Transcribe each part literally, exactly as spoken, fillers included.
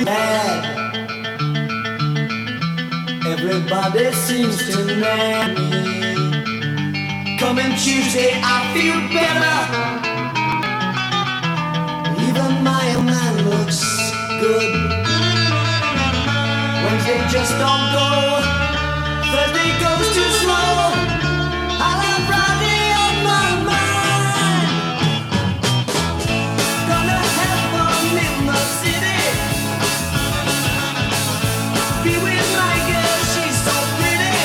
bad. Everybody seems to know me. Coming Tuesday, I feel better. Even my man looks good. Wednesday just don't go. Thursday goes too slow. I have Friday on my mind. Gonna have fun in the city. Be with my girl, she's so pretty.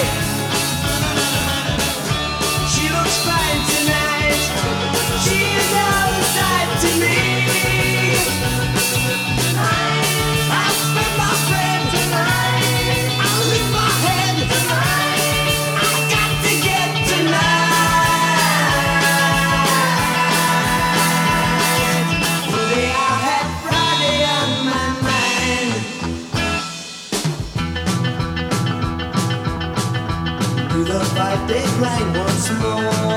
She looks fine tonight. She is out of sight to me. I'll spend my friend tonight. I'll leave my head tonight. I got to get tonight. Today I had Friday on my mind. Do the five-day grind once more.